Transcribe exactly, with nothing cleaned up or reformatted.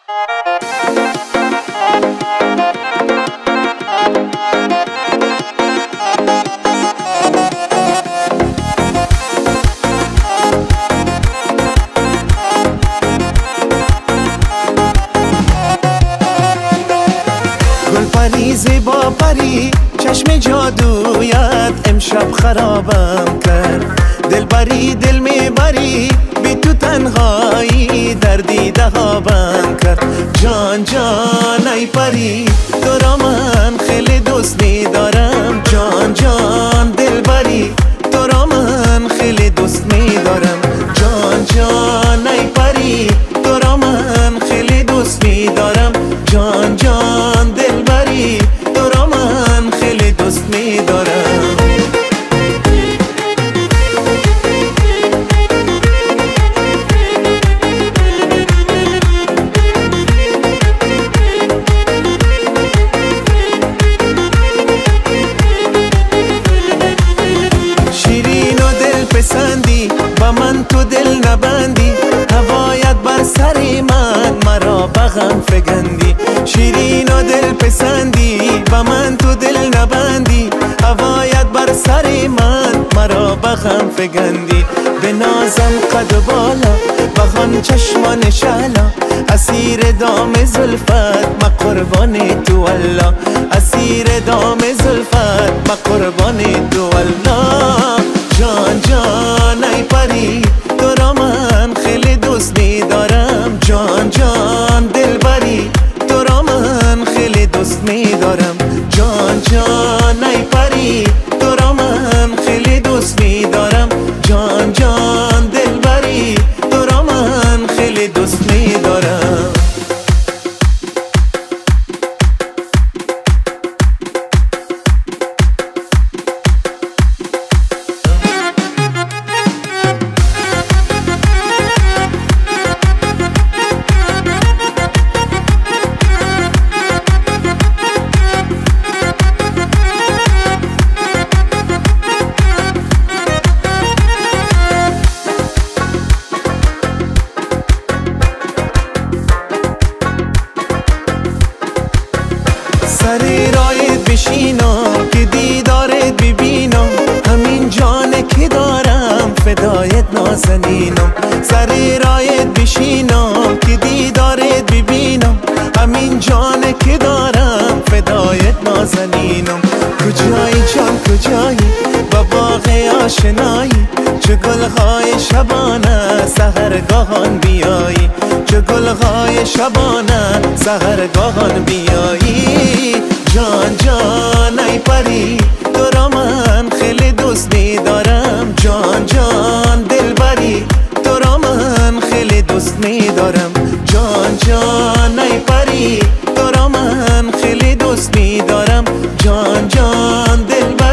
پری زیبا پری چشم جادویت امشب خرابم کرد. دل بری دل میبری بی تو تنهایی در دیده هابم کرد. جان جان ای پری تو را من خیلی دوست میدارم. جان جان دل بری تو را من خیلی دوست میدارم. جان جان ای پری تو را من خیلی دوست میدارم. جان جان دل بری تو را من خیلی دوست میدارم. شیرین و دل پسندی با من تو دل نبندی. هوایت بر سر من مرا بغم فگندی. شیرین و دل پسندی با من تو دل نبندی. هوایت بر سر من مرا بغم فگندی. به نازم قد و بالا بخان چشمان شعلا. اسیر دام زلفت ما قربان تو والله. اسیر دام زلفت ما قربان تو والله. جان جان ای پری تو را من خیلی دوست میدارم. جان جان دل بری تو را من خیلی دوست میدارم. جان جان ای پری تو را من خیلی دوست میدارم. جان جان دل بری تو را من خیلی دوست میدارم. سر رایت بشینم که دیدارت ببینم. همین جانه که دارم فدایت نازنینم. سر رایت بشینم که دیدارت ببینم. همین جانه که دارم فدایت نازنینم. کجایی جان کجایی با باغ آشنایی. چه گلهای شبانه سحرگاهان بیایی. چه گلهای شبانه سحرگاهان بیایی. جان جان ای پری تو را من خیلی دوست میدارم. جان جان دل بری تو را من خیلی دوست میدارم. جان جان ای پری تو را من خیلی دوست میدارم. جان جان دل بری